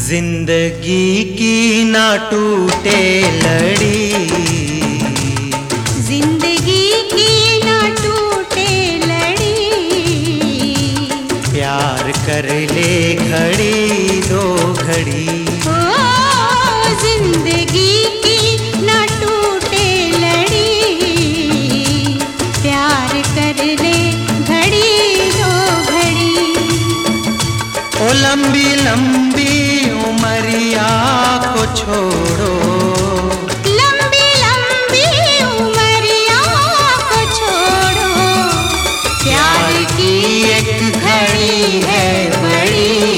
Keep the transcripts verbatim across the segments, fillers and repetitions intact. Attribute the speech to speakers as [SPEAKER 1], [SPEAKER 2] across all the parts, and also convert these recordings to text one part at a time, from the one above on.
[SPEAKER 1] जिंदगी की ना टूटे लड़ी,
[SPEAKER 2] जिंदगी की ना टूटे लड़ी,
[SPEAKER 1] प्यार कर ले घड़ी दो घड़ी।
[SPEAKER 2] ओ जिंदगी की ना टूटे लड़ी, प्यार कर ले घड़ी दो घड़ी।
[SPEAKER 1] ओ लंबी लंबी उमरिया को छोड़ो,
[SPEAKER 2] लंबी लंबी उमरिया को छोड़ो,
[SPEAKER 1] प्यार की एक घड़ी है बड़ी,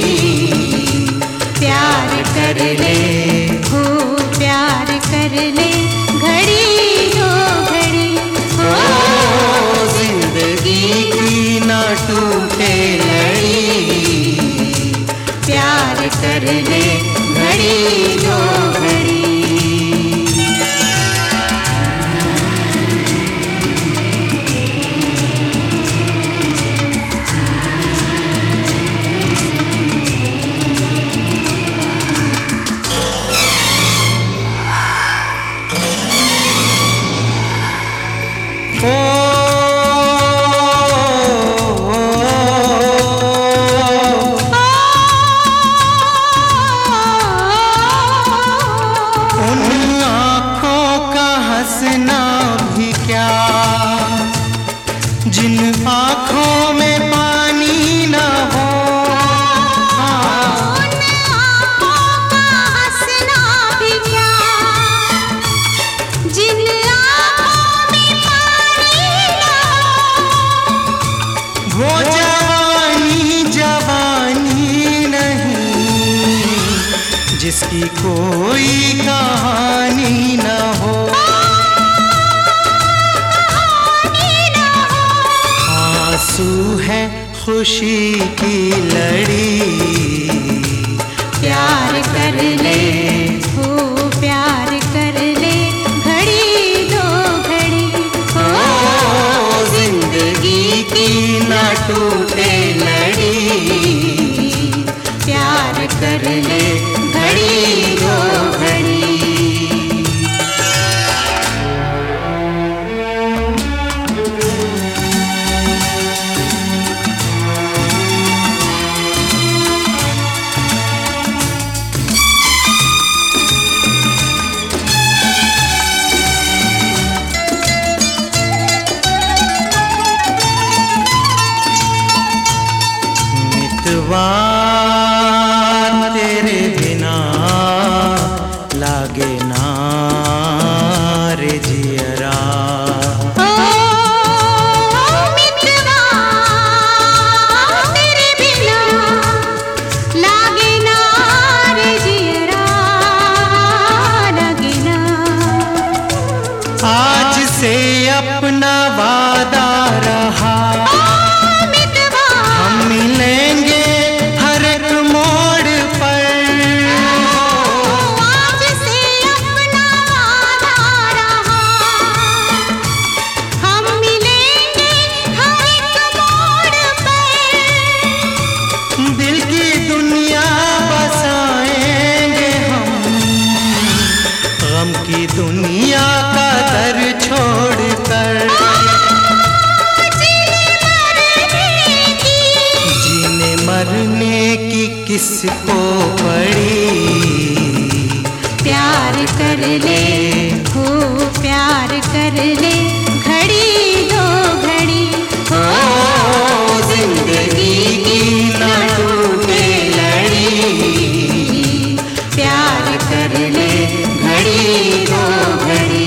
[SPEAKER 2] प्यार कर ले हो प्यार कर ले घड़ी दो घड़ी।
[SPEAKER 1] ओ जिंदगी की ना टूटे लड़ी,
[SPEAKER 2] प्यार कर ले घड़ी दो घड़ी।
[SPEAKER 1] हंसना भी क्या जिन आँखों में पानी न हो,
[SPEAKER 2] उन आँखों का हंसना भी क्या जिन आँखों में पानी न हो।
[SPEAKER 1] वो जवानी जवानी नहीं जिसकी कोई कहानी न हो, आंसू है खुशी की लड़ी,
[SPEAKER 2] प्यार कर ले हो प्यार कर ले घड़ी दो घड़ी।
[SPEAKER 1] ओ जिंदगी की ना टूटे लड़ी,
[SPEAKER 2] प्यार कर ले घड़ी दो घड़ी।
[SPEAKER 1] तेरे बिना लागे ना रे जियरा,
[SPEAKER 2] ओ मित्रवा तेरे बिना लागे ना रे जियरा, लागे ना।
[SPEAKER 1] आज से अपना वादा रहा, हम मिलेंगे हर एक मोड़ पर,
[SPEAKER 2] आज से अपना वादा रहा, हम मिलेंगे हर एक मोड़ पर।
[SPEAKER 1] दिल की दुनिया बसाएंगे हम, गम की दुनिया का दर छोड़कर, जीने मरने की किसको पड़ी,
[SPEAKER 2] प्यार कर ले हो प्यार कर ले घड़ी दो घड़ी।
[SPEAKER 1] ओ जिंदगी की ना टूटे लड़ी,
[SPEAKER 2] प्यार कर ले घड़ी दो घड़ी।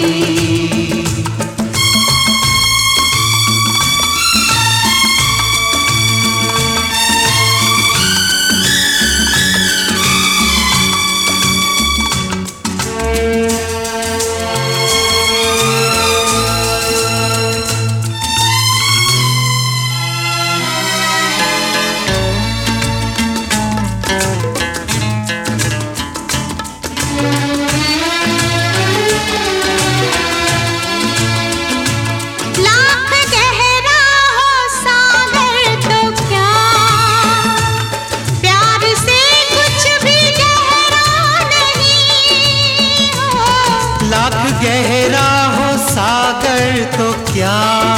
[SPEAKER 1] ना,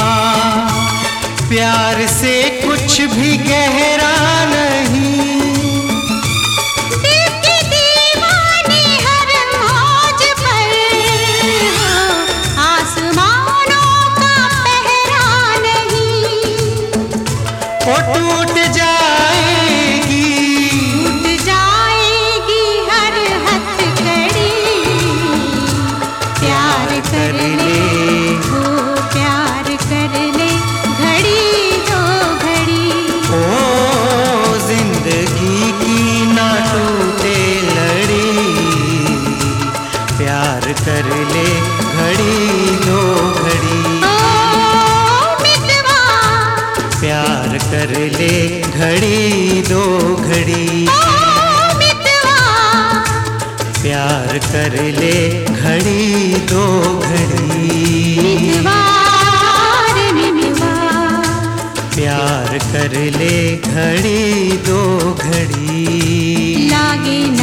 [SPEAKER 1] प्यार से कुछ भी गहरा नहीं।
[SPEAKER 2] दिल की दीवानी हर मौज पर हो, आसमानों का पहरा नहीं।
[SPEAKER 1] वो टूट जाएगी,
[SPEAKER 2] टूट जाएगी हर हथकड़ी। प्यार कर ले, हो प्यार कर ले, घड़ी दो घड़ी।
[SPEAKER 1] ओ जिंदगी की ना टूटे लड़ी, प्यार कर ले घड़ी दो घड़ी।
[SPEAKER 2] ओ मितवा,
[SPEAKER 1] प्यार कर ले घड़ी दो घड़ी।
[SPEAKER 2] ओ मितवा,
[SPEAKER 1] प्यार कर ले घड़ी दो घड़ी।
[SPEAKER 2] मितवा रे मितवा,
[SPEAKER 1] प्यार कर ले घड़ी दो घड़ी।
[SPEAKER 2] लागे न